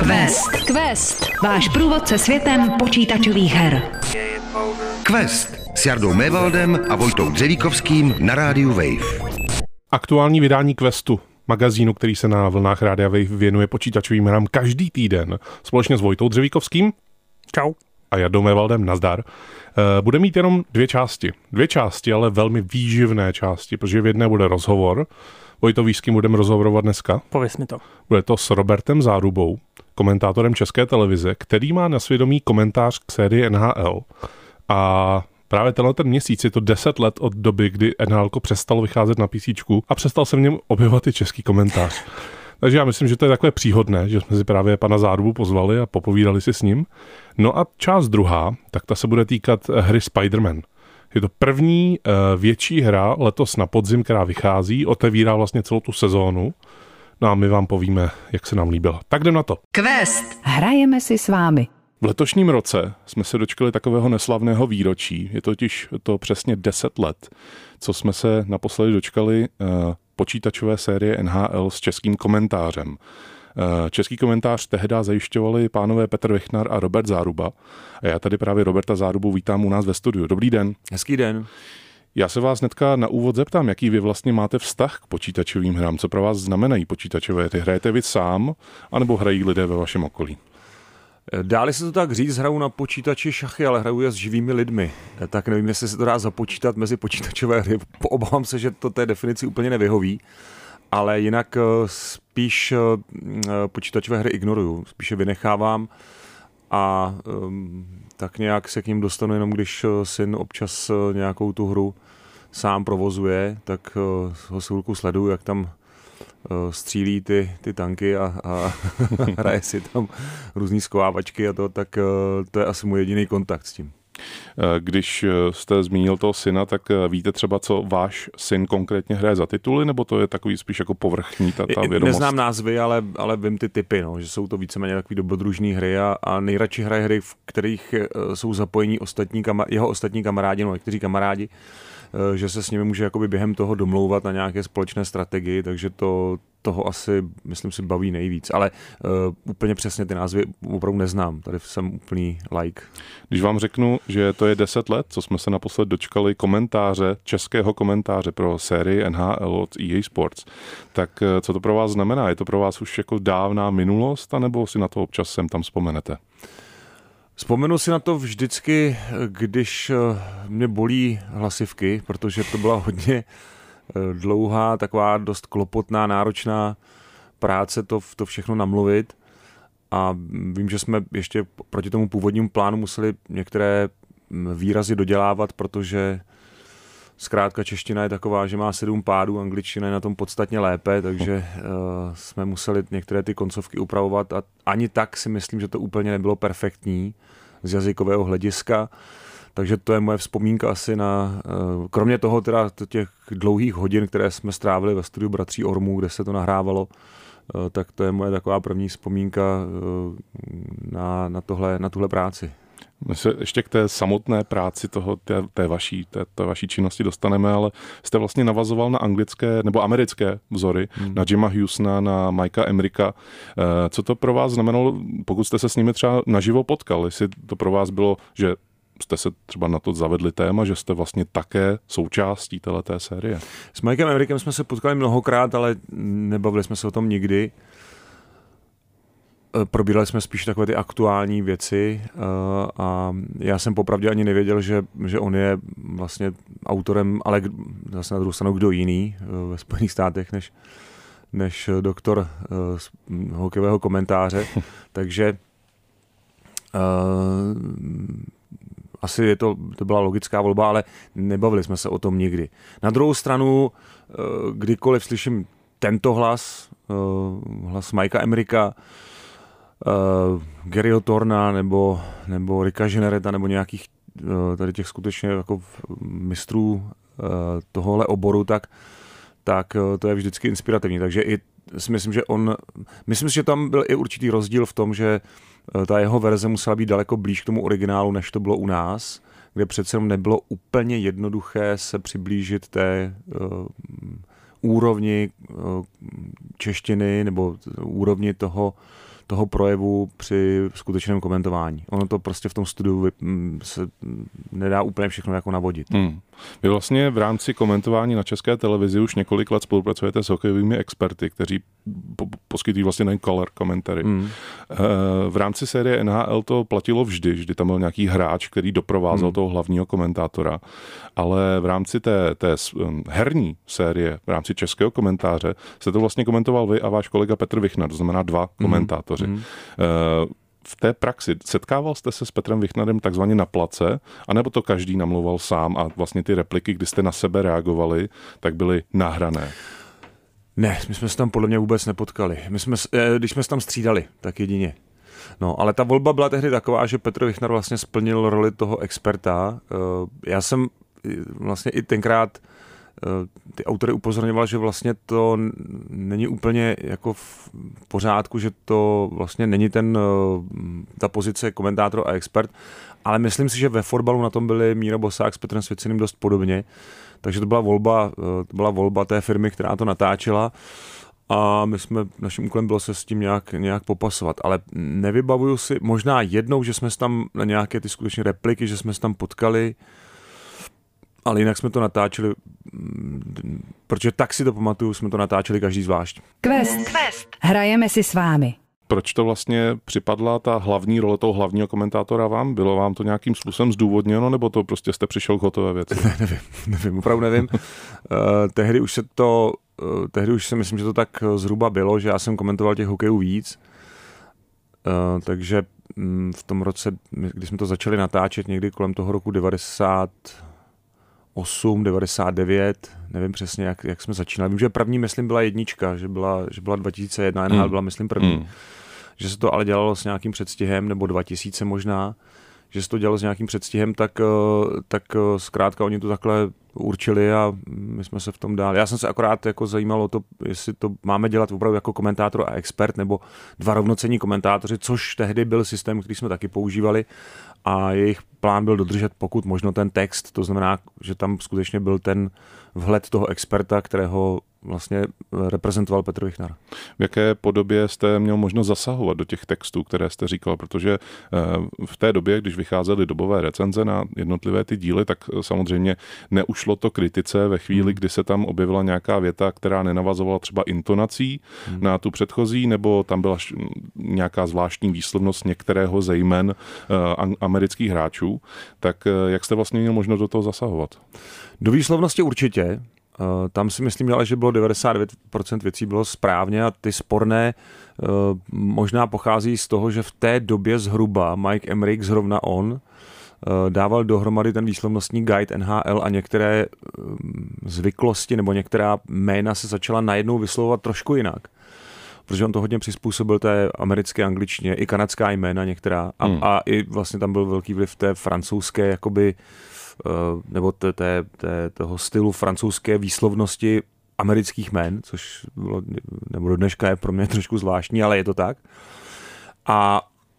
Quest. Váš průvodce světem počítačových her. Quest s Jardou Mévaldem a Vojtou Dřevíkovským na rádiu Wave. Aktuální vydání Questu, magazínu, který se na vlnách rádia Wave věnuje počítačovým hrám každý týden, společně s Vojtou Dřevíkovským. Čau. A Jardou Mévaldem, nazdar. Bude mít jenom dvě části, ale velmi výživné části, protože v jedné bude rozhovor. Vojto, víš, s kým budeme rozhovorovat dneska? Pověz mi to. Bude to s Robertem Zárubou, komentátorem České televize, který má na svědomí komentář k sérii NHL. A právě ten měsíc je to 10 let od doby, kdy NHL přestalo vycházet na písíčku a přestal se v něm objevovat i český komentář. Takže já myslím, že to je takové příhodné, že jsme si právě pana Zárubu pozvali a popovídali si s ním. No a část druhá, tak ta se bude týkat hry Spider-Man. Je to první větší hra letos na podzim, která vychází, otevírá vlastně celou tu sezónu. No a my vám povíme, jak se nám líbila. Tak jdem na to. Quest. Hrajeme si s vámi. V letošním roce jsme se dočkali takového neslavného výročí. Je totiž to přesně 10 let, co jsme se naposledy dočkali počítačové série NHL s českým komentářem. Český komentář tehdy zajišťovali pánové Petr Vichnar a Robert Záruba. A já tady právě Roberta Zárubu vítám u nás ve studiu. Dobrý den. Hezký den. Já se vás hnedka na úvod zeptám, jaký vy vlastně máte vztah k počítačovým hrám? Co pro vás znamenají počítačové hry? Hrajete vy sám, anebo hrají lidé ve vašem okolí? Dáli se to tak říct, hraju na počítači šachy, ale hraju je s živými lidmi. Tak nevím, jestli se to dá započítat mezi počítačové hry. Obávám se, že to té definici úplně nevyhoví. Ale jinak spíš počítačové hry ignoruju, spíš je vynechávám a tak nějak se k ním dostanu jenom, když syn občas nějakou tu hru sám provozuje, tak ho s chvilku sleduju, jak tam střílí ty tanky a hraje si tam různý skovávačky a to, tak to je asi můj jediný kontakt s tím. Když jste zmínil toho syna, tak víte třeba, co váš syn konkrétně hraje za tituly, nebo to je takový spíš jako povrchní ta vědomost? Neznám názvy, ale vím ty typy, no, že jsou to víceméně takový dobrodružné hry a nejradši hraje hry, v kterých jsou zapojení jeho ostatní kamarádi, no někteří kamarádi, že se s nimi může jakoby během toho domlouvat na nějaké společné strategii, takže toho asi, myslím si, baví nejvíc. Ale úplně přesně ty názvy opravdu neznám. Tady jsem úplný like. Když vám řeknu, že to je 10 let, co jsme se naposled dočkali českého komentáře pro sérii NHL od EA Sports, tak co to pro vás znamená? Je to pro vás už jako dávná minulost, anebo si na to občas sem tam vzpomenete? Vzpomenu si na to vždycky, když mě bolí hlasivky, protože to byla hodně dlouhá, taková dost klopotná, náročná práce to všechno namluvit. A vím, že jsme ještě proti tomu původnímu plánu museli některé výrazy dodělávat, protože zkrátka čeština je taková, že má 7 pádů, angličtina je na tom podstatně lépe, takže jsme museli některé ty koncovky upravovat a ani tak si myslím, že to úplně nebylo perfektní z jazykového hlediska. Takže to je moje vzpomínka asi kromě toho teda těch dlouhých hodin, které jsme strávili ve studiu Bratří Ormů, kde se to nahrávalo, tak to je moje taková první vzpomínka na tuhle práci. My se ještě k té samotné práci té vaší činnosti dostaneme, ale jste vlastně navazoval na anglické nebo americké vzory, na Jima Hughesona, na Mikea Emeryka. Co to pro vás znamenalo, pokud jste se s nimi třeba naživo potkal? Jestli to pro vás bylo, že jste se třeba na to zavedli téma, že jste vlastně také součástí téhleté série? S Mikem Emerykem jsme se potkali mnohokrát, ale nebavili jsme se o tom nikdy. Probírali jsme spíš takové ty aktuální věci a já jsem popravdě ani nevěděl, že on je vlastně autorem, ale zase na druhou stranu kdo jiný ve Spojených státech než doktor hokejového komentáře. Takže asi to byla logická volba, ale nebavili jsme se o tom nikdy. Na druhou stranu, kdykoliv slyším tento hlas Mikea Emeryka, Garyho Thorna nebo Ricka Jennereta nebo nějakých tady těch skutečně jako mistrů tohohle oboru, tak to je vždycky inspirativní. Takže i si myslím, že tam byl i určitý rozdíl v tom, že ta jeho verze musela být daleko blíž k tomu originálu, než to bylo u nás, kde přece nebylo úplně jednoduché se přiblížit té úrovni češtiny nebo úrovni toho projevu při skutečném komentování. Ono to prostě v tom studiu se nedá úplně všechno jako navodit. Vy vlastně v rámci komentování na České televizi už několik let spolupracujete s hokejovými experty, kteří poskytují vlastně nejen color commentary. V rámci série NHL to platilo vždy tam byl nějaký hráč, který doprovázel toho hlavního komentátora, ale v rámci té herní série, v rámci českého komentáře, jste to vlastně komentoval vy a váš kolega Petr Vichnar, to znamená 2 komentátoři. V té praxi setkával jste se s Petrem Vichnarem takzvaně na place, anebo to každý namlouval sám a vlastně ty repliky, kdy jste na sebe reagovali, tak byly nahrané? Ne, my jsme se tam podle mě vůbec nepotkali. Když jsme se tam střídali, tak jedině. No, ale ta volba byla tehdy taková, že Petr Vichnar vlastně splnil roli toho experta. Já jsem vlastně i tenkrát ty autory upozorňoval, že vlastně to není úplně jako v pořádku, že to vlastně není ta pozice komentátor a expert, ale myslím si, že ve fotbalu na tom byli Míra Bosák s Petrem Svěciným dost podobně, takže to byla volba té firmy, která to natáčela a naším úkolem bylo se s tím nějak popasovat, ale nevybavuju si, možná jednou, že jsme se tam na nějaké ty skutečné repliky, že jsme se tam potkali, ale jinak jsme to natáčeli, protože tak si to pamatuju, jsme to natáčeli každý zvlášť. Quest. Hrajeme si s vámi. Proč to vlastně připadla ta hlavní role toho hlavního komentátora vám? Bylo vám to nějakým způsobem zdůvodněno, nebo to prostě jste přišel k hotové věci? Nevím, opravdu nevím. Tehdy už si myslím, že to tak zhruba bylo, že já jsem komentoval těch hokejů víc, takže v tom roce, kdy jsme to začali natáčet někdy kolem toho roku 98, 99, nevím přesně, jak jsme začínali. Vím, že první, myslím, byla 1, že byla 2001, NHL byla, myslím, první. Že se to ale dělalo s nějakým předstihem, nebo 2000 možná, že se to dělalo s nějakým předstihem, tak zkrátka oni to takhle určili a my jsme se v tom dali. Já jsem se akorát jako zajímalo to, jestli to máme dělat opravdu jako komentátor a expert, nebo 2 rovnocenní komentátoři, což tehdy byl systém, který jsme taky používali a jejich plán byl dodržet pokud možno ten text, to znamená, že tam skutečně byl ten vhled toho experta, kterého vlastně reprezentoval Petr Vichnar. V jaké podobě jste měl možnost zasahovat do těch textů, které jste říkal, protože v té době, když vycházely dobové recenze na jednotlivé ty díly, tak samozřejmě neušlo to kritice ve chvíli, kdy se tam objevila nějaká věta, která nenavazovala třeba intonací na tu předchozí, nebo tam byla nějaká zvláštní výslovnost některého ze jmen amerických hráčů. Tak jak jste vlastně měl možnost do toho zasahovat? Do výslovnosti určitě. Tam si myslím, ale že bylo 99% věcí bylo správně a ty sporné možná pochází z toho, že v té době zhruba Mike Emrick, zrovna on, dával dohromady ten výslovnostní guide NHL a některé zvyklosti nebo některá jména se začala najednou vyslovovat trošku jinak. Protože on to hodně přizpůsobil té americké angličtině, i kanadská jména některá a i vlastně tam byl velký vliv té francouzské jakoby nebo toho stylu francouzské výslovnosti amerických jmén, což bylo, nebo do dneška je pro mě trošku zvláštní, ale je to tak. A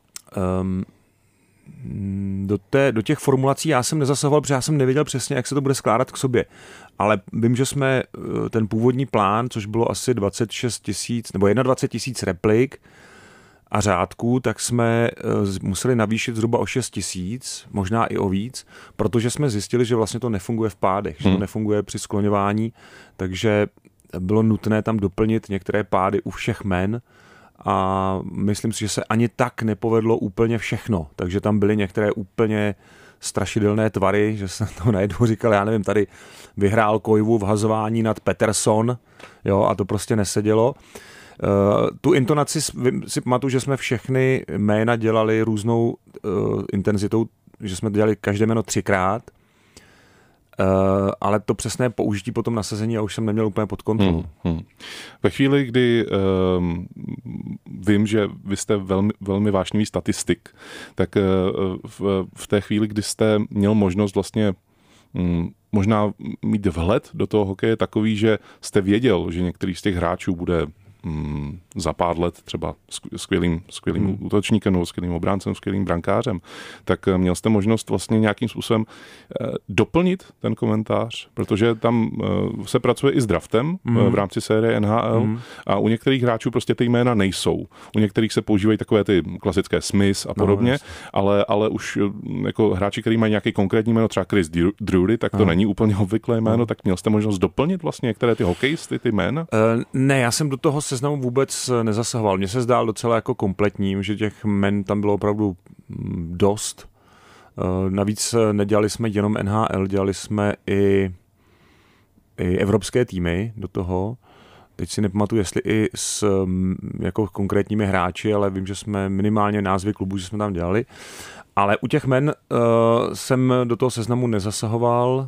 do těch formulací já jsem nezasahoval, protože já jsem nevěděl přesně, jak se to bude skládat k sobě. Ale vím, že jsme ten původní plán, což bylo asi 26 000 nebo 21 000 replik a řádků, tak jsme museli navýšit zhruba o 6 000, možná i o víc, protože jsme zjistili, že vlastně to nefunguje v pádech, že to nefunguje při skloňování, takže bylo nutné tam doplnit některé pády u všech jmen a myslím si, že se ani tak nepovedlo úplně všechno, takže tam byly některé úplně strašidelné tvary, že jsem to najednou říkal, já nevím, tady vyhrál Koivu v hazování nad Peterson, jo, a to prostě nesedělo. Tu intonaci si pamatuju, že jsme všechny jména dělali různou intenzitou, že jsme dělali každé jméno 3krát, ale to přesné použití potom nasazení já už jsem neměl úplně pod kontrolou. Ve chvíli, kdy vím, že vy jste velmi vášnivý statistik, tak v té chvíli, kdy jste měl možnost vlastně možná mít vhled do toho hokeje takový, že jste věděl, že některý z těch hráčů bude za pár let třeba skvělým útočníkem nebo skvělým obráncem, skvělým brankářem, tak měl jste možnost vlastně nějakým způsobem doplnit ten komentář, protože tam se pracuje i s draftem v rámci série NHL a u některých hráčů prostě ty jména nejsou. U některých se používají takové ty klasické Smith a podobně, ale už jako hráči, kteří mají nějaký konkrétní jméno, třeba Chris Drury, tak to není úplně obvyklé jméno, tak měl jste možnost doplnit vlastně některé ty hokejisty, ty jména? Ne, já jsem do toho seznamu vůbec nezasahoval. Mně se zdál docela jako kompletním, že těch jmen tam bylo opravdu dost. Navíc nedělali jsme jenom NHL, dělali jsme i evropské týmy do toho. Teď si nepamatuju, jestli i s jako konkrétními hráči, ale vím, že jsme minimálně názvy klubů, že jsme tam dělali. Ale u těch men jsem do toho seznamu nezasahoval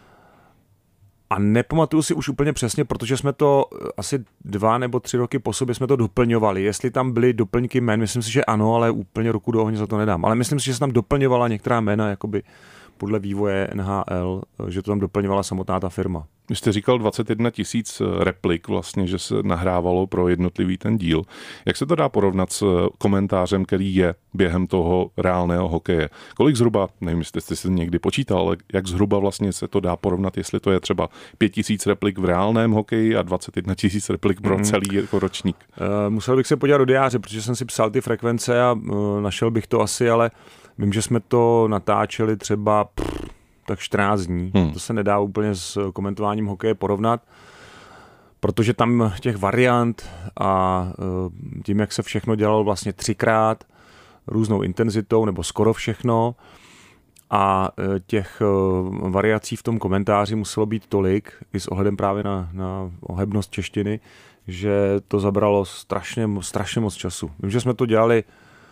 a nepamatuju si už úplně přesně, protože jsme to asi 2 nebo 3 roky po sobě jsme to doplňovali. Jestli tam byly doplňky jmen, myslím si, že ano, ale úplně ruku do ohně za to nedám. Ale myslím si, že se tam doplňovala některá jména jakoby podle vývoje NHL, že to tam doplňovala samotná ta firma. Vy jste říkal 21 000 replik vlastně, že se nahrávalo pro jednotlivý ten díl. Jak se to dá porovnat s komentářem, který je během toho reálného hokeje? Kolik zhruba, nevím, jestli jste si někdy počítal, ale jak zhruba vlastně se to dá porovnat, jestli to je třeba 5 000 replik v reálném hokeji a 21 000 replik pro celý jako ročník? Musel bych se podívat do diáře, protože jsem si psal ty frekvence a našel bych to asi, ale vím, že jsme to natáčeli třeba tak 14 dní. To se nedá úplně s komentováním hokeje porovnat, protože tam těch variant a tím, jak se všechno dělalo vlastně 3krát různou intenzitou, nebo skoro všechno, a těch variací v tom komentáři muselo být tolik, i s ohledem právě na ohebnost češtiny, že to zabralo strašně moc času. Vím, že jsme to dělali,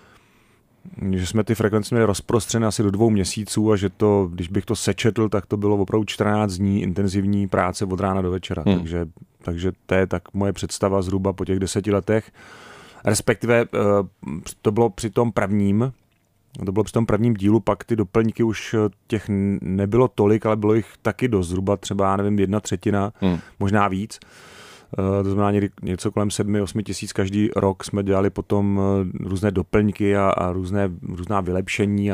že jsme ty frekvence měli rozprostřené asi do 2 měsíců a že to, když bych to sečetl, tak to bylo opravdu 14 dní intenzivní práce od rána do večera. Takže to je tak moje představa zhruba po těch 10 letech. Respektive to bylo při tom prvním dílu, pak ty doplňky už těch nebylo tolik, ale bylo jich taky dost, zhruba třeba, já nevím, 1/3, možná víc. To znamená něco kolem 7-8 tisíc každý rok jsme dělali potom různé doplňky a různá vylepšení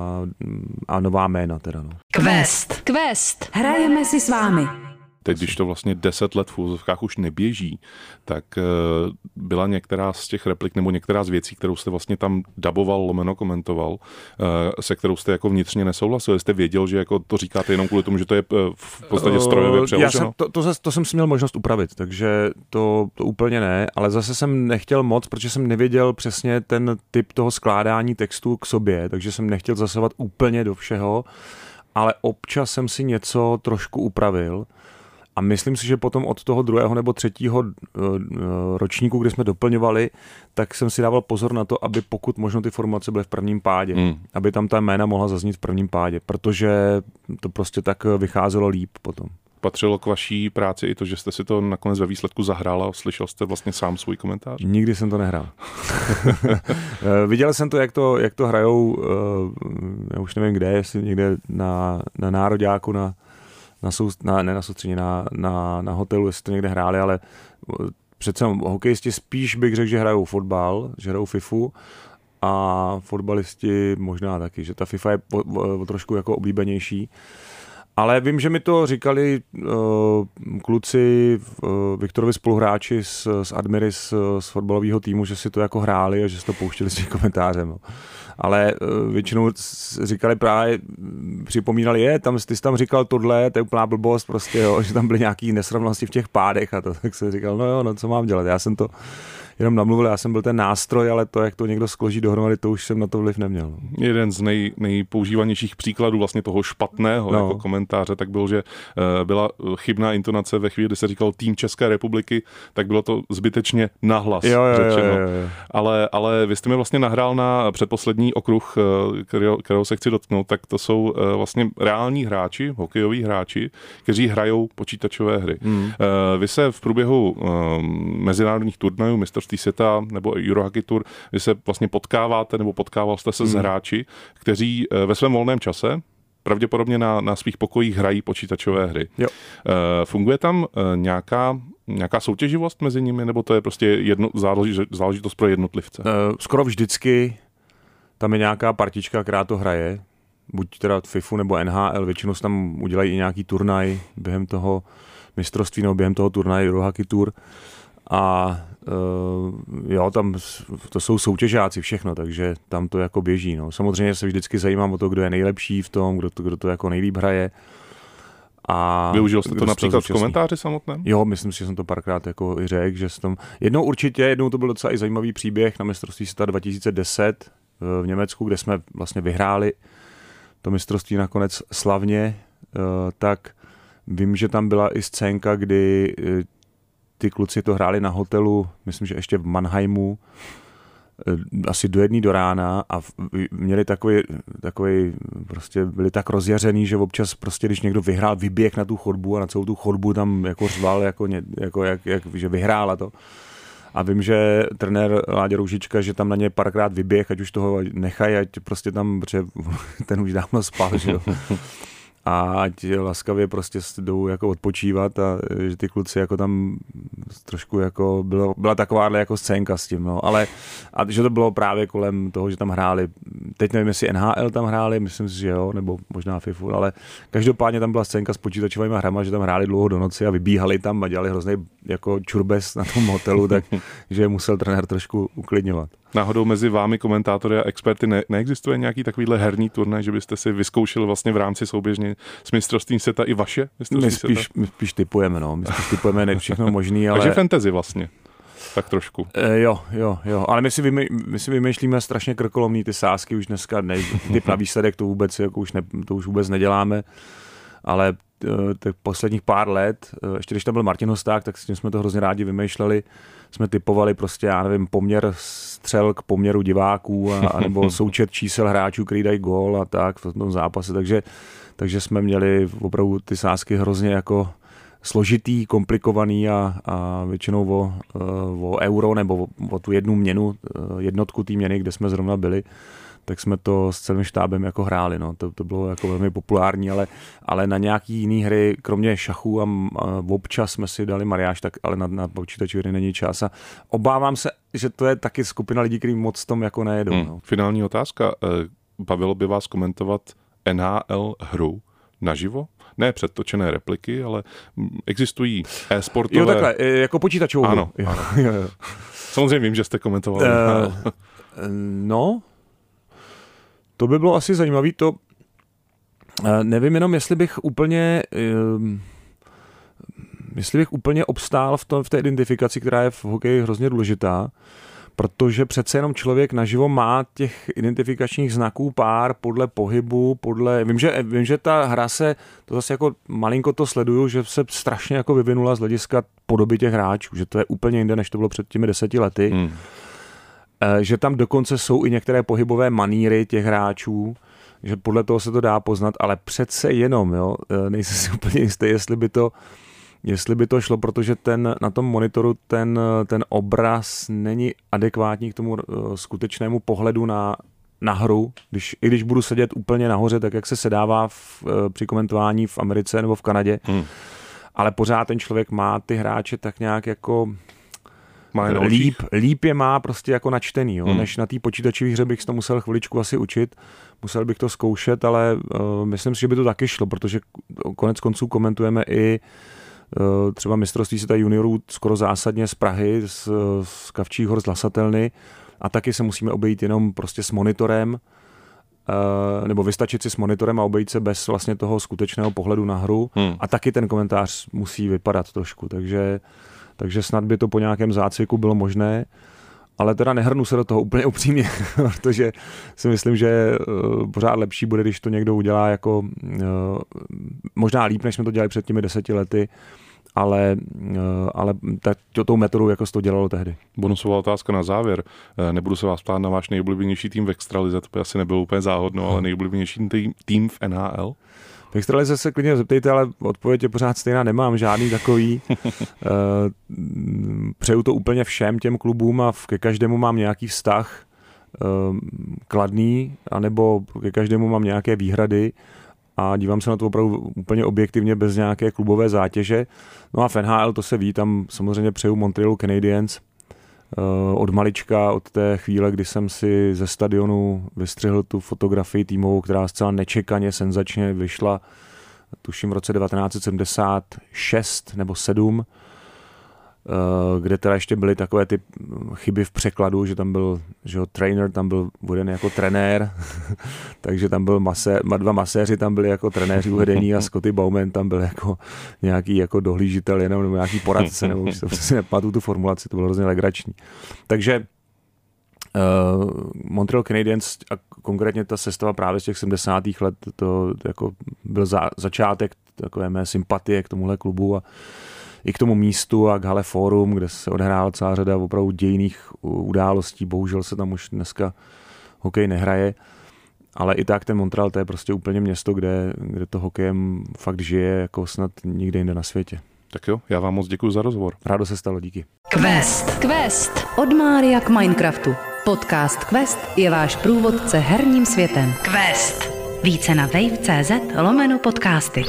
a nová jména teda. No. Quest. Hrajeme si s vámi. Teď, když to vlastně 10 let v úzovkách už neběží, tak byla některá z těch replik nebo některá z věcí, kterou jste vlastně tam daboval, lomeno komentoval, se kterou jste jako vnitřně nesouhlasil. Jste věděl, že jako to říkáte jenom kvůli tomu, že to je v podstatě strojově přeloženo? To jsem si měl možnost upravit, takže to úplně ne, ale zase jsem nechtěl moc, protože jsem nevěděl přesně ten typ toho skládání textu k sobě, takže jsem nechtěl zasahovat úplně do všeho, ale občas jsem si něco trošku upravil. A myslím si, že potom od toho 2. nebo 3. ročníku, kdy jsme doplňovali, tak jsem si dával pozor na to, aby pokud možno ty formulace byly v prvním pádě. Aby tam ta jména mohla zaznít v prvním pádě, protože to prostě tak vycházelo líp potom. Patřilo k vaší práci i to, že jste si to nakonec ve výsledku zahrál a slyšel jste vlastně sám svůj komentář? Nikdy jsem to nehrál. Viděl jsem to, jak to hrajou, já už nevím kde, jestli někde na Nároďáku, na hotelu, jestli to někde hráli, ale přece hokejisti spíš bych řekl, že hrajou fotbal, že hrajou FIFU a fotbalisti možná taky, že ta FIFA je trošku jako oblíbenější. Ale vím, že mi to říkali kluci, Viktorovi spoluhráči z Admiry z fotbalového týmu, že si to jako hráli a že si to pouštěli s tím komentářem. No. Ale většinou říkali právě, připomínali, ty jsi tam říkal tohle, to je úplná blbost, prostě, jo, že tam byly nějaký nesrovnalosti v těch pádech a to, tak jsem říkal, co mám dělat, já jsem to jenom namluvil, já jsem byl ten nástroj, ale to, jak to někdo skloží dohromady, to už jsem na to vliv neměl. Jeden z nejpoužívanějších příkladů vlastně toho špatného jako komentáře, tak byl, že byla chybná intonace ve chvíli, kdy se říkal tým České republiky, tak bylo to zbytečně nahlas řečeno. Jo. Ale vy jste mi vlastně nahrál na předposlední okruh, kterého se chci dotknout, tak to jsou vlastně reální hráči, hokejoví hráči, kteří hrajou počítačové hry. Vy se v průběhu mezinárodních turnajů, mistrovství světa nebo Eurohockey Tour, vy se vlastně potkáváte nebo potkával jste se s hráči, kteří ve svém volném čase pravděpodobně na svých pokojích hrají počítačové hry. Jo. Funguje tam nějaká soutěživost mezi nimi, nebo to je prostě záležitost pro jednotlivce? Skoro vždycky tam je nějaká partička, která to hraje. Buď teda FIFU nebo NHL, většinou se tam udělají i nějaký turnaj během toho mistrovství nebo během toho turnaje Eurohockey Tour. A jo, tam to jsou soutěžáci všechno, takže tam to jako běží. No. Samozřejmě se vždycky zajímám o to, kdo je nejlepší v tom, kdo to jako nejlíp hraje. A využil jste to například v komentáři samotném? Jo, myslím si, že jsem to párkrát jako i řekl, že jsem jednou to byl docela i zajímavý příběh na mistrovství světa 2010 v Německu, kde jsme vlastně vyhráli to mistrovství nakonec slavně, tak vím, že tam byla i scénka, kdy ty kluci to hráli na hotelu, myslím, že ještě v Mannheimu, asi do 1 do rána a měli takový prostě byli tak rozjařený, že občas prostě, když někdo vyhrál, vyběh na tu chodbu a na celou tu chodbu tam jako řval, že vyhrála to. A vím, že trenér Láďa Růžička, že tam na ně párkrát vyběh, ať už toho nechají, ať prostě tam, protože ten už dávno spal, že jo. A ať laskavě prostě jdou jako odpočívat a že ty kluci jako tam trošku jako byla takováhle jako scénka s tím, no, ale a že to bylo právě kolem toho, že tam hráli, teď nevím, jestli NHL tam hráli, myslím si, že jo, nebo možná FIFU, ale každopádně tam byla scénka s počítačovými hrama, že tam hráli dlouho do noci a vybíhali tam a dělali hrozný jako čurbes na tom hotelu, takže musel trenér trošku uklidňovat. Náhodou mezi vámi, komentátory a experty, neexistuje nějaký takovýhle herní turnaj, že byste si vyzkoušeli vlastně v rámci souběžně s mistrovstvím světa i vaše mistrovství světa? My spíš tipujeme, no. My spíš tipujeme všechno možný, ale... Takže fantasy vlastně. Tak trošku. Jo. Ale my si vymýšlíme strašně krkolomný ty sázky, už dneska typ na výsledek to vůbec, jako to už vůbec neděláme, ale těch posledních pár let, ještě když tam byl Martin Hosták, tak s tím jsme to hrozně rádi vymýšleli, jsme typovali prostě, já nevím, poměr střel k poměru diváků a nebo součet čísel hráčů, který dají gól a tak v tom zápase, takže jsme měli opravdu ty sázky hrozně jako složitý, komplikovaný a většinou o euro nebo o tu jednu měnu, jednotku té měny, kde jsme zrovna byli, tak jsme to s celým štábem jako hráli. No. To bylo jako velmi populární, ale na nějaký jiný hry, kromě šachu a občas jsme si dali mariáž, tak ale na počítači hry není čas a obávám se, že to je taky skupina lidí, kteří moc tom jako nejedou. No. Finální otázka. Bavilo by vás komentovat NHL hru naživo? Ne předtočené repliky, ale existují e-sportové... Jo, takhle, jako počítačovou hru. Ano. Jo. Samozřejmě vím, že jste komentovali. No, to by bylo asi zajímavý, to nevím jenom, jestli bych úplně obstál v té identifikaci, která je v hokeji hrozně důležitá, protože přece jenom člověk naživo má těch identifikačních znaků pár podle pohybu, vím, že ta hra to zase jako malinko to sleduju, že se strašně jako vyvinula z hlediska podoby těch hráčů, že to je úplně jinde, než to bylo před těmi 10 lety. Že tam dokonce jsou i některé pohybové maníry těch hráčů, že podle toho se to dá poznat, ale přece jenom, jo, nejsem si úplně jistý, jestli by to šlo, protože na tom monitoru ten obraz není adekvátní k tomu skutečnému pohledu na hru. I když budu sedět úplně nahoře, tak jak se sedává při komentování v Americe nebo v Kanadě, ale pořád ten člověk má ty hráče tak nějak jako líp je má prostě jako načtený, jo? Než na té počítačové hře bych to musel chviličku asi učit, musel bych to zkoušet, ale myslím si, že by to taky šlo, protože konec konců komentujeme i třeba mistrovství světa juniorů skoro zásadně z Prahy, z Kavčích hor, z Lasatelny a taky se musíme obejít jenom prostě s monitorem, nebo vystačit si s monitorem a obejít se bez vlastně toho skutečného pohledu na hru a taky ten komentář musí vypadat trošku, takže snad by to po nějakém zácviku bylo možné, ale teda nehrnu se do toho úplně upřímně, protože si myslím, že pořád lepší bude, když to někdo udělá jako možná líp, než jsme to dělali před těmi 10 lety, ale tou metodou, jako se to dělalo tehdy. Bonusová otázka na závěr. Nebudu se vás ptát na váš nejoblíbenější tým v extralize, to by asi nebylo úplně záhodno, ale nejoblíbenější tým v NHL? V extralize se klidně zeptejte, ale odpověď je pořád stejná, nemám žádný takový. Přeju to úplně všem těm klubům a ke každému mám nějaký vztah kladný, anebo ke každému mám nějaké výhrady a dívám se na to opravdu úplně objektivně bez nějaké klubové zátěže. No a v NHL to se ví, tam samozřejmě přeju Montrealu Canadiens od malička, od té chvíle, kdy jsem si ze stadionu vystřihl tu fotografii týmovou, která zcela nečekaně, senzačně vyšla, tuším v roce 1976 nebo 7, kde teda ještě byly takové ty chyby v překladu, že tam byl, že trainer tam byl uvedený jako trenér, takže tam byl dva maséři tam byli jako trenéři uvedení a Scotty Bowman tam byl jako nějaký jako dohlížitel jenom, nebo nějaký poradce, nebo už si nepamatuju tu formulaci, to bylo hrozně legrační. Takže Montreal Canadiens a konkrétně ta sestava právě z těch 70. let, to jako byl začátek takové mé sympatie k tomuhle klubu a i k tomu místu a k Hale Forum, kde se odehrála celá řada opravdu dějných událostí. Bohužel se tam už dneska hokej nehraje, ale i tak ten Montreal, to je prostě úplně město, kde to hokejem fakt žije jako snad nikde jinde na světě. Tak jo, já vám moc děkuji za rozhovor. Rádo se stalo, díky. Quest. Od Mária k Minecraftu. Podcast Quest je váš průvodce herním světem. Quest. Více na wave.cz/podcasty.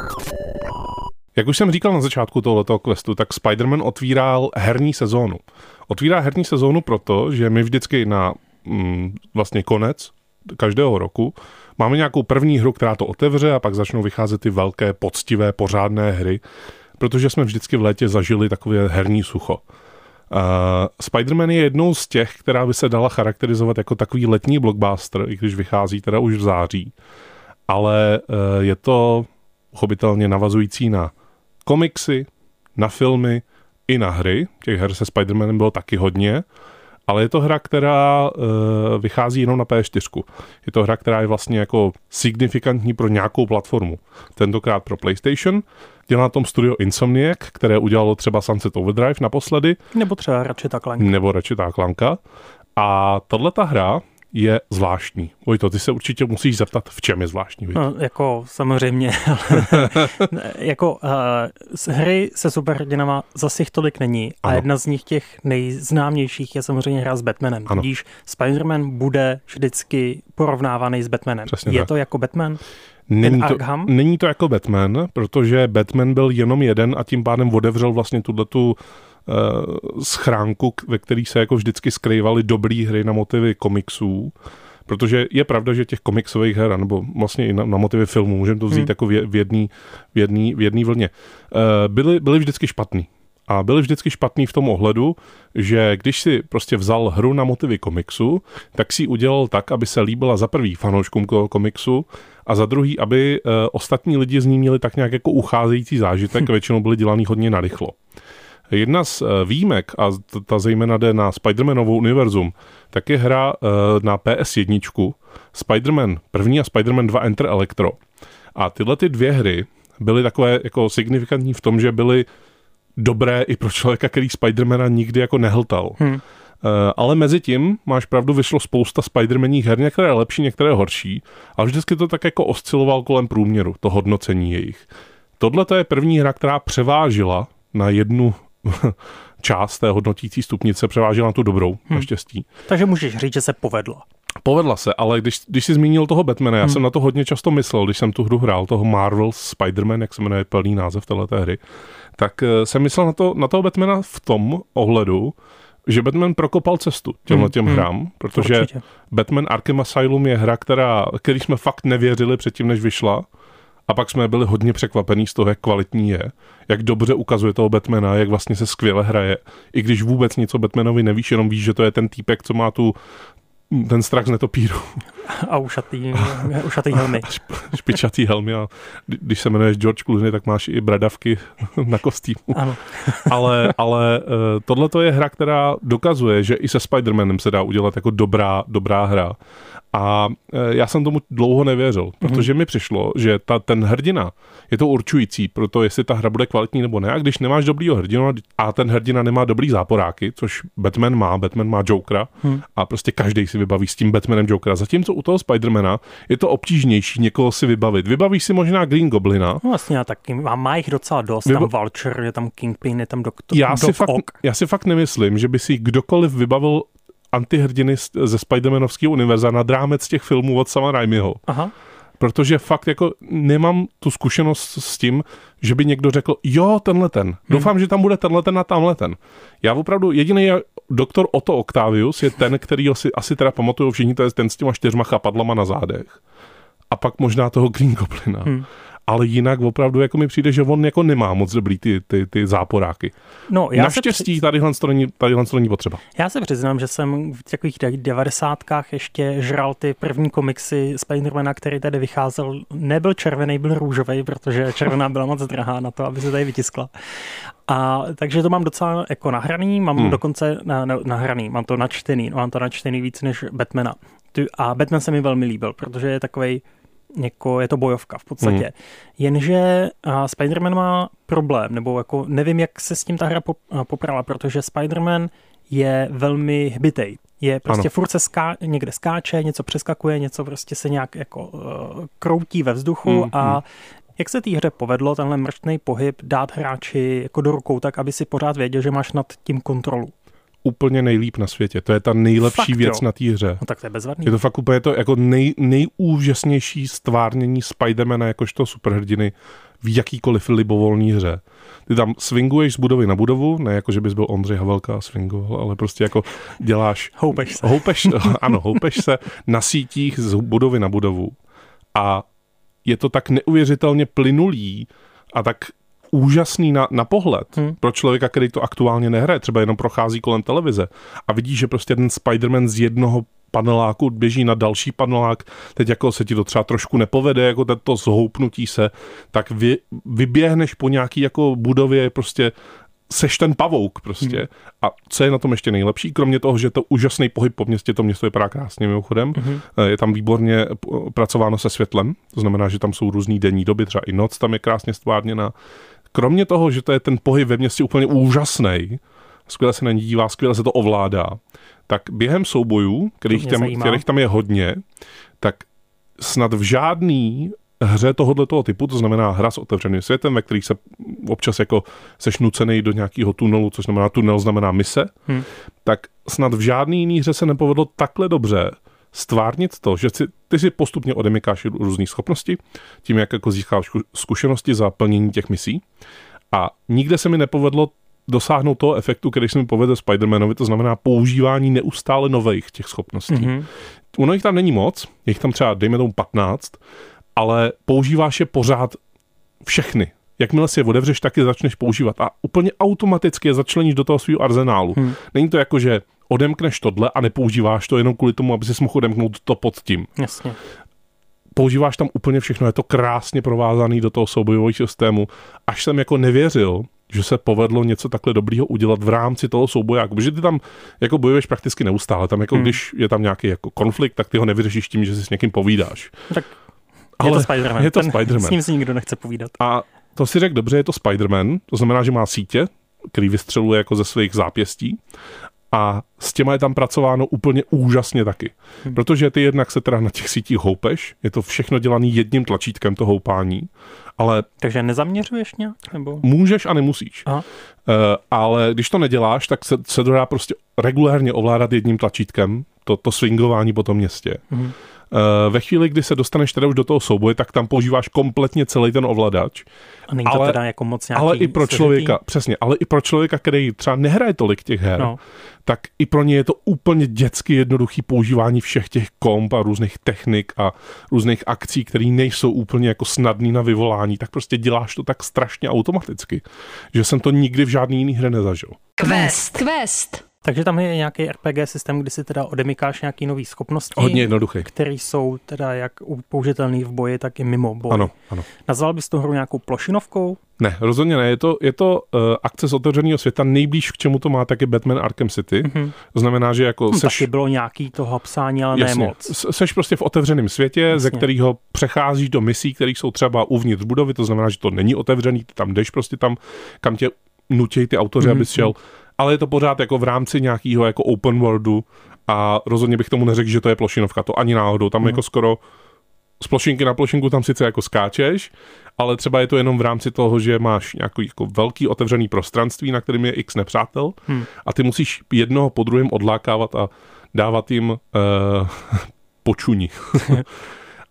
Jak už jsem říkal na začátku tohoto questu, tak Spider-Man otvíral herní sezónu. Otvírá herní sezónu proto, že my vždycky na vlastně konec každého roku máme nějakou první hru, která to otevře a pak začnou vycházet ty velké, poctivé, pořádné hry, protože jsme vždycky v létě zažili takové herní sucho. Spider-Man je jednou z těch, která by se dala charakterizovat jako takový letní blockbuster, i když vychází teda už v září. Ale je to pochopitelně navazující na komiksy, na filmy i na hry. Těch her se Spider-Manem bylo taky hodně, ale je to hra, která vychází jenom na PS4. Je to hra, která je vlastně jako signifikantní pro nějakou platformu. Tentokrát pro PlayStation. Dělá na tom studio Insomniac, které udělalo třeba Sunset Overdrive naposledy. Nebo třeba Ratchet & Clanka. A tato hra je zvláštní. Vojto, ty se určitě musíš zeptat, v čem je zvláštní. No, jako samozřejmě. Jako z hry se superhrdinama zase jich tolik není. Ano. A jedna z nich těch nejznámějších je samozřejmě hra s Batmanem. Tudíž Spider-Man bude vždycky porovnávaný s Batmanem. Přesně je tak. To jako Batman? Není to jako Batman, protože Batman byl jenom jeden a tím pádem otevřel vlastně tuhletu schránku, ve který se jako vždycky skrývaly dobrý hry na motivy komiksů, protože je pravda, že těch komiksových her, nebo vlastně i na motivy filmů, můžeme to vzít jako v jedné vlně, byly vždycky špatný. A byly vždycky špatný v tom ohledu, že když si prostě vzal hru na motivy komiksu, tak si ji udělal tak, aby se líbila za prvý fanouškům komiksu a za druhý, aby ostatní lidi z ní měli tak nějak jako ucházející zážitek, většinou byly dělaný hodně narychlo. Jedna z výjimek, a ta zejména jde na Spider-Manovou univerzum, tak je hra na PS1, Spider-Man 1 a Spider-Man 2 Enter Electro. A tyhle ty dvě hry byly takové jako signifikantní v tom, že byly dobré i pro člověka, který Spider-Mana nikdy jako nehltal. Ale mezi tím, máš pravdu, vyšlo spousta Spider-Maních her, některé lepší, některé horší, ale vždycky to tak jako osciloval kolem průměru, to hodnocení jejich. Tohle to je první hra, která převážila na jednu část té hodnotící stupnice, převážila na tu dobrou, naštěstí. Takže můžeš říct, že se povedla. Povedla se, ale když jsi zmínil toho Batmana, já jsem na to hodně často myslel, když jsem tu hru hrál, toho Marvel's Spider-Man, jak se jmenuje plný název téhleté hry, tak jsem myslel na toho Batmana v tom ohledu, že Batman prokopal cestu těm hrám, protože určitě. Batman Arkham Asylum je hra, který jsme fakt nevěřili předtím, než vyšla, a pak jsme byli hodně překvapení z toho, jak kvalitní je, jak dobře ukazuje toho Batmana, jak vlastně se skvěle hraje, i když vůbec nic o Batmanovi nevíš, jenom víš, že to je ten týpek, co má ten strach z netopíru. A ušatý helmy. Špičatý helmy a když se jmenuješ George Clooney, tak máš i bradavky na kostýmu. Ano. ale tohleto je hra, která dokazuje, že i se Spider-Manem se dá udělat jako dobrá hra. A já jsem tomu dlouho nevěřil, protože mi přišlo, že ten hrdina je to určující pro to, jestli ta hra bude kvalitní nebo ne. A když nemáš dobrýho hrdinu a ten hrdina nemá dobrý záporáky, což Batman má Jokera a prostě každý si vybaví s tím Batmanem Jokera. Zatímco u toho Spidermana je to obtížnější někoho si vybavit. Vybavíš si možná Green Goblina. No vlastně já taky. Má jich docela dost. Tam Vulture, je tam Kingpin, je tam Doktor. Já si fakt nemyslím, že by si kdokoliv vybavil antihrdiny ze Spider-Manovského univerza nad rámec těch filmů od Sama Raimiho. Aha. protože fakt jako nemám tu zkušenost s tím, že by někdo řekl, jo, tenhle ten. Doufám, že tam bude tenhle ten a tamhle ten. Já opravdu, jediný doktor Otto Octavius je ten, který si asi teda pamatuju všichni, to je ten s těma 4 chapadlama na zádech. A pak možná toho Green Goblina. Ale jinak opravdu jako mi přijde, že on jako nemá moc dobrý ty záporáky. No, naštěstí tadyhle to není potřeba. Já se přiznám, že jsem v takových 90kách ještě žral ty první komiksy Spidermana, který tady vycházel. Nebyl červený, byl růžový, protože červená byla moc drahá na to, aby se tady vytiskla. A takže to mám docela jako nahraný, mám dokonce nahraný, mám to načtený víc než Batmana. A Batman se mi velmi líbil, protože je takovej jako je to bojovka v podstatě. Jenže Spider-Man má problém, nebo jako nevím, jak se s tím ta hra poprala, protože Spider-Man je velmi hbitej. Je prostě furt se někde skáče, něco přeskakuje, něco prostě se nějak jako kroutí ve vzduchu a jak se té hře povedlo tenhle mrštnej pohyb dát hráči jako do rukou tak, aby si pořád věděl, že máš nad tím kontrolu. Úplně nejlíp na světě. To je ta nejlepší věc na té hře. No tak to je bezvadný. Je to fakt úplně to jako nejúžasnější stvárnění Spidermana jakožto superhrdiny v jakýkoliv libovolný hře. Ty tam swinguješ z budovy na budovu, ne jako, že bys byl Ondřej Havelka a swingoval, ale prostě jako děláš... Houpeš se na sítích z budovy na budovu. A je to tak neuvěřitelně plynulý a tak úžasný na pohled pro člověka, který to aktuálně nehraje, třeba jenom prochází kolem televize a vidí, že prostě ten Spider-Man z jednoho paneláku běží na další panelák, teď jako se ti to třeba trošku nepovede, jako to zhoupnutí se, tak vyběhneš po nějaký jako budově, prostě seš ten pavouk prostě. A co je na tom ještě nejlepší, kromě toho, že to úžasný pohyb po městě, to město vypadá krásně mimochodem, je tam výborně pracováno se světlem, to znamená, že tam jsou různý denní doby, třeba i noc tam je krásně stvárněna. Kromě toho, že to je ten pohyb ve městě úplně úžasný, skvěle se na ní dívá, skvěle se to ovládá, tak během soubojů, kterých tam je hodně, tak snad v žádný hře tohoto typu, to znamená hra s otevřeným světem, ve kterých se občas jako seš nucený do nějakého tunelu, což znamená tunel znamená mise, tak snad v žádný jiný hře se nepovedlo takhle dobře stvárnit to, že ty si postupně odemykáš různých schopností, tím, jak jako získáš zkušenosti za plnění těch misí. A nikde se mi nepovedlo dosáhnout toho efektu, který se mi povedl Spider-Manovi, to znamená používání neustále nových těch schopností. Ono jich tam není moc, je jich tam třeba, dejme tomu 15, ale používáš je pořád všechny. Jakmile si je otevřeš, tak je začneš používat a úplně automaticky je začleníš do toho svého arzenálu. Není to jako, že odemkneš tohle a nepoužíváš to jenom kvůli tomu, aby si mohl odemknout to pod tím. Jasně. Používáš tam úplně všechno, je to krásně provázaný do toho soubojového systému. Až jsem jako nevěřil, že se povedlo něco takhle dobrýho udělat v rámci toho souboje, protože ty tam jako bojuješ prakticky neustále. Tam jako když je tam nějaký jako konflikt, tak ty ho nevyřešíš tím, že si s někým povídáš. Tak ale je to Spider-Man. Je to Spider-Man. S ním si nikdo nechce povídat. A to si řekl dobře, je to Spider-Man, to znamená, že má sítě, který vystřeluje jako ze svých zápěstí. A s těma je tam pracováno úplně úžasně taky. Protože ty jednak se teda na těch sítích houpeš, je to všechno dělané jedním tlačítkem, to houpání, ale... Takže nezaměřuješ nějak? Nebo? Můžeš a nemusíš. Ale když to neděláš, tak se to dá prostě regulérně ovládat jedním tlačítkem, to swingování po tom městě. Ve chvíli, kdy se dostaneš teda už do toho souboje, tak tam používáš kompletně celý ten ovladač. A není to teda jako moc nějaký ale i pro člověka, přesně, ale i pro člověka, který třeba nehraje tolik těch her, tak i pro ně je to úplně dětsky jednoduchý používání všech těch komp a různých technik a různých akcí, které nejsou úplně jako snadný na vyvolání, tak prostě děláš to tak strašně automaticky, že jsem to nikdy v žádný jiný hře nezažil. Quest. Takže tam je nějaký RPG systém, kdy si teda odemykáš nějaký nový schopnosti. Hodně jednoduchý. Které jsou teda jak použitelný v boji, tak i mimo boji. Ano. Nazval bys tu hru nějakou plošinovkou? Ne, rozhodně ne. Je to akce z otevřeného světa. Nejblíž k čemu to má, tak je Batman Arkham City. To znamená, že jako taky bylo nějaký toho psání, ale jasně, ne moc. Seš prostě v otevřeném světě, ze kterého přecházíš do misí, které jsou třeba uvnitř budovy, to znamená, že to není otevřený, ty tam jdeš prostě tam, kam tě nutějí ty autoři, abys šel. Ale je to pořád jako v rámci nějakého jako open worldu a rozhodně bych tomu neřekl, že to je plošinovka, to ani náhodou. Tam jako skoro z plošinky na plošinku tam sice jako skáčeš, ale třeba je to jenom v rámci toho, že máš nějaký jako velký otevřený prostranství, na kterým je x nepřátel a ty musíš jednoho po druhém odlákávat a dávat jim počuní.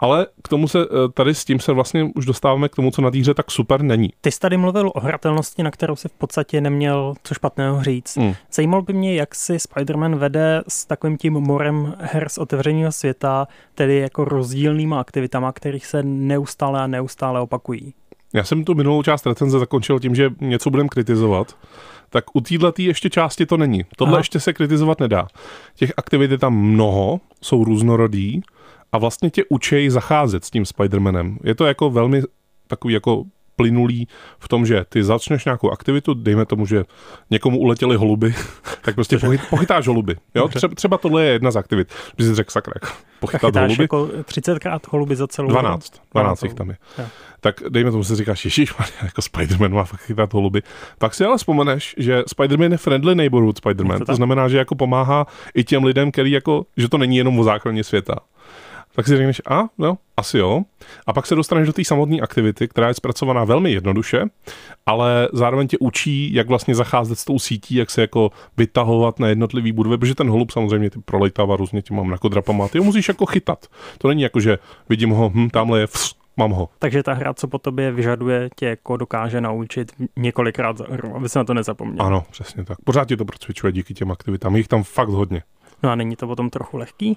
Ale k tomu se tady s tím se vlastně už dostáváme k tomu, co na té hře tak super není. Ty jsi tady mluvil o hratelnosti, na kterou si v podstatě neměl co špatného říct. Zajímalo by mě, jak si Spider-Man vede s takovým tím morem her z otevřeného světa, tedy jako rozdílnýma aktivitama, kterých se neustále opakují. Já jsem tu minulou část recenze zakončil tím, že něco budem kritizovat, tak u této ještě části to není. Tohle ještě se kritizovat nedá. Těch aktivit je tam mnoho, jsou různorodý a vlastně tě učej zacházet s tím Spider-Manem. Je to jako velmi takový jako plynulý v tom, že ty začneš nějakou aktivitu, dejme tomu, že někomu uletěly holuby, tak prostě pochytáš holuby. Jo? Třeba tohle je jedna z aktivit. Když jsi řekl sakra, pochytat holuby. Jako 30krát holuby za celou 12 jich tam je. Ja. Tak dejme tomu, si říkáš, ježišmarja, jako Spider-Man má fakt chytat holuby. Pak si ale vzpomeneš, že Spider-Man je friendly neighborhood Spider-Man. To znamená, že jako pomáhá i těm lidem, který jako, že to není jenom o záchraně světa. Tak si řekneš, asi jo. A pak se dostaneš do té samotné aktivity, která je zpracovaná velmi jednoduše, ale zároveň tě učí, jak vlastně zacházet s tou sítí, jak se jako vytahovat na jednotlivý budovy, protože ten holub samozřejmě ty prolejtává různě těma mrakodrapama. Ty ho musíš jako chytat. To není jako, že vidím ho, tamhle je, mám ho. Takže ta hra, co po tobě vyžaduje, tě jako dokáže naučit několikrát za hru, aby se na to nezapomněl. Ano, přesně tak. Pořád ti to procvičuje díky těm aktivitám. Je jich tam fakt hodně. No a není to potom trochu lehký?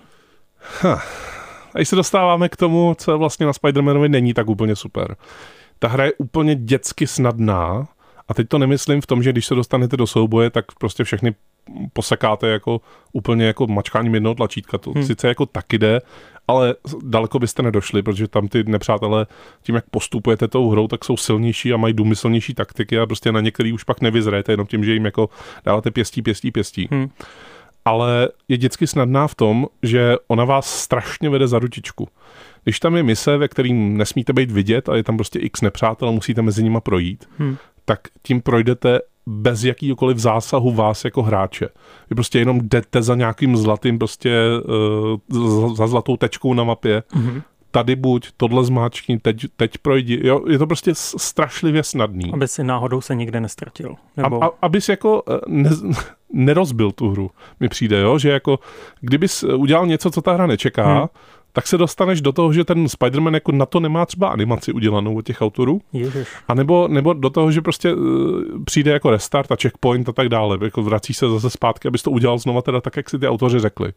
A se dostáváme k tomu, co vlastně na Spider-Manovi není tak úplně super. Ta hra je úplně dětsky snadná a teď to nemyslím v tom, že když se dostanete do souboje, tak prostě všechny posekáte jako úplně jako mačkáním jednoho tlačítka. To sice jako taky jde, ale daleko byste nedošli, protože tam ty nepřátelé tím, jak postupujete tou hrou, tak jsou silnější a mají důmyslnější taktiky a prostě na některý už pak nevyzrajete jenom tím, že jim jako dáváte pěstí. Ale je dětsky snadná v tom, že ona vás strašně vede za ručičku. Když tam je mise, ve kterým nesmíte být vidět a je tam prostě x nepřátel a musíte mezi nima projít, tak tím projdete bez jakýkoliv zásahu vás jako hráče. Vy prostě jenom jdete za nějakým zlatým prostě za zlatou tečkou na mapě. Tady buď, tohle zmáčkni, teď projdi. Jo, je to prostě strašlivě snadný. Aby si náhodou se nikde nestratil. Nebo... Abys jako nerozbil tu hru, mi přijde, jo? Že jako kdybys udělal něco, co ta hra nečeká, tak se dostaneš do toho, že ten Spider-Man jako na to nemá třeba animaci udělanou od těch autorů. Ježiš. A nebo do toho, že prostě přijde jako restart a checkpoint a tak dále. Jako vrací se zase zpátky, abys to udělal znova teda tak, jak si ty autoři řekli.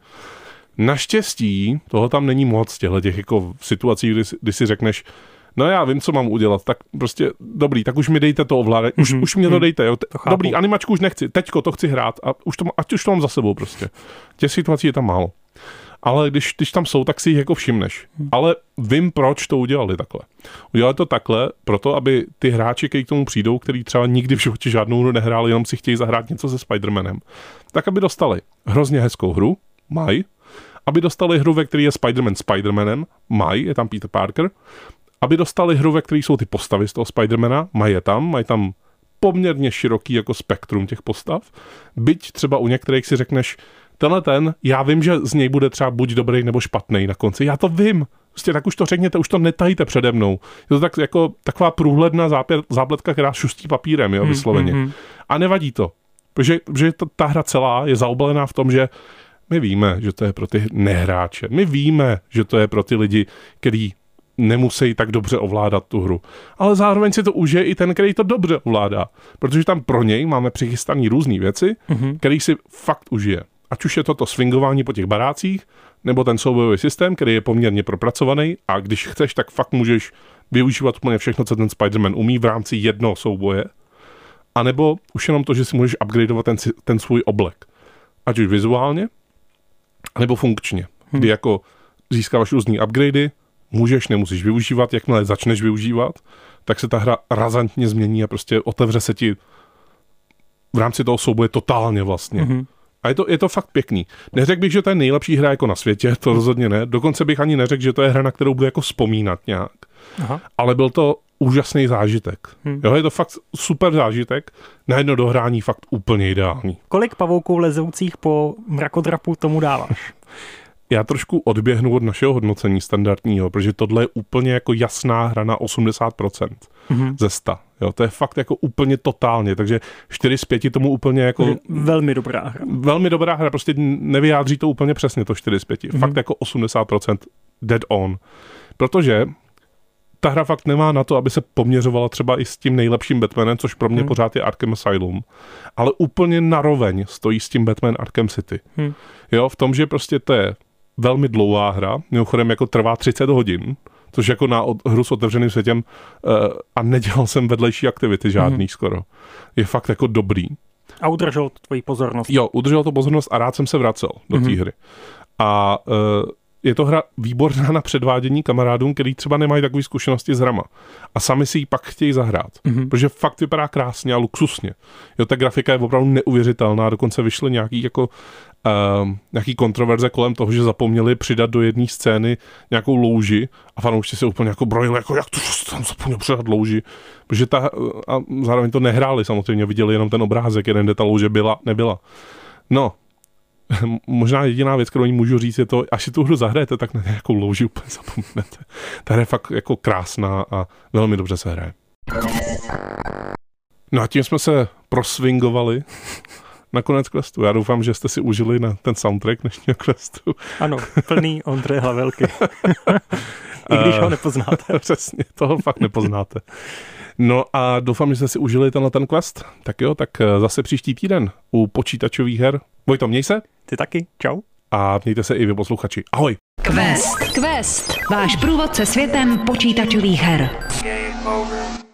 Naštěstí toho tam není moc těch jako situací, kdy si řekneš, no já vím, co mám udělat, tak prostě dobrý, tak už mi dejte to ovládat, už mě to dejte, jo. Dobrý, animačku už nechci, teďko to chci hrát a ať už to mám za sebou prostě. Těch situací je tam málo. Ale když tam jsou, tak si jich jako všimneš. Ale vím, proč to udělali takhle. Udělali to takhle, proto aby ty hráči, kteří k tomu přijdou, kteří třeba nikdy v životě žádnou hru nehráli, jenom si chtějí zahrát něco se Spider-Manem, tak aby dostali hrozně hezkou hru, mají, aby dostali hru, ve které je Spider-Man Spider-Manem, mají, je tam Peter Parker, aby dostali hru, ve které jsou ty postavy z toho Spider-Mana, mají tam poměrně široký jako spektrum těch postav, byť třeba u některých si řekneš, já vím, že z něj bude třeba buď dobrý nebo špatný na konci, já to vím, prostě tak už to řekněte, už to netajte přede mnou. Je to tak jako taková průhledná zápletka, která šustí papírem, jo, vysloveně. A nevadí to, protože ta hra celá je zaobalená v tom, že my víme, že to je pro ty nehráče. My víme, že to je pro ty lidi, kteří nemusí tak dobře ovládat tu hru. Ale zároveň si to užije i ten, který to dobře ovládá. Protože tam pro něj máme přichystané různé věci, který si fakt užije. Ať už je to swingování po těch barácích, nebo ten soubojový systém, který je poměrně propracovaný a když chceš, tak fakt můžeš využívat úplně všechno, co ten Spider-Man umí v rámci jednoho souboje. A nebo už jenom to, že si můžeš upgradeovat ten svůj oblek. Ať už vizuálně, nebo funkčně, kdy jako získáváš různý upgradey, nemusíš využívat, jakmile začneš využívat, tak se ta hra razantně změní a prostě otevře se ti v rámci toho souboje totálně vlastně. A je to fakt pěkný. Neřekl bych, že to je nejlepší hra jako na světě, to rozhodně ne. Dokonce bych ani neřekl, že to je hra, na kterou budu jako vzpomínat nějak. Ale byl to úžasný zážitek. Jo, je to fakt super zážitek, na jedno dohrání fakt úplně ideální. Kolik pavouků lezoucích po mrakodrapu tomu dáváš? Já trošku odběhnu od našeho hodnocení standardního, protože tohle je úplně jako jasná hra na 80% ze 100. Jo, to je fakt jako úplně totálně, takže 4 z 5 tomu úplně jako... Velmi dobrá hra. Velmi dobrá hra, prostě nevyjádří to úplně přesně to 4 z 5. Fakt jako 80% dead on. Protože ta hra fakt nemá na to, aby se poměřovala třeba i s tím nejlepším Batmanem, což pro mě pořád je Arkham Asylum, ale úplně naroveň stojí s tím Batman Arkham City. Jo, v tom, že prostě to je velmi dlouhá hra, mimochodem jako trvá 30 hodin, což jako na hru s otevřeným světem a nedělal jsem vedlejší aktivity žádný skoro. Je fakt jako dobrý. A udržel to tvoji pozornost. Jo, udržel to pozornost a rád jsem se vracel do té hry. A je to hra výborná na předvádění kamarádům, který třeba nemají takové zkušenosti s hrama. A sami si ji pak chtějí zahrát. Protože fakt vypadá krásně a luxusně. Jo, ta grafika je opravdu neuvěřitelná. Dokonce vyšly nějaký kontroverze kolem toho, že zapomněli přidat do jedné scény nějakou louži a fanoušci se úplně jako brojili, jako jak to tam zapomněl přidat louži. Protože a zároveň to nehráli samozřejmě, viděli jenom ten obrázek, jeden, kde ta louže nebyla. No, možná jediná věc, kterou můžu říct, je to, až si tu hru zahrajete, tak na nějakou louži úplně zapomenete. Ta hra je fakt jako krásná a velmi dobře se hraje. No a tím jsme se proswingovali na konec questu. Já doufám, že jste si užili na ten soundtrack dnešního questu. Ano, plný Ondřeje Hlavelky. I když ho nepoznáte. Přesně, toho fakt nepoznáte. No a doufám, že jste si užili ten quest. Tak jo, tak zase příští týden u počítačových her. Vojto, měj se. Ty taky, čau. A mějte se i vy posluchači. Ahoj. Quest. Váš průvodce světem počítačových her. Game over.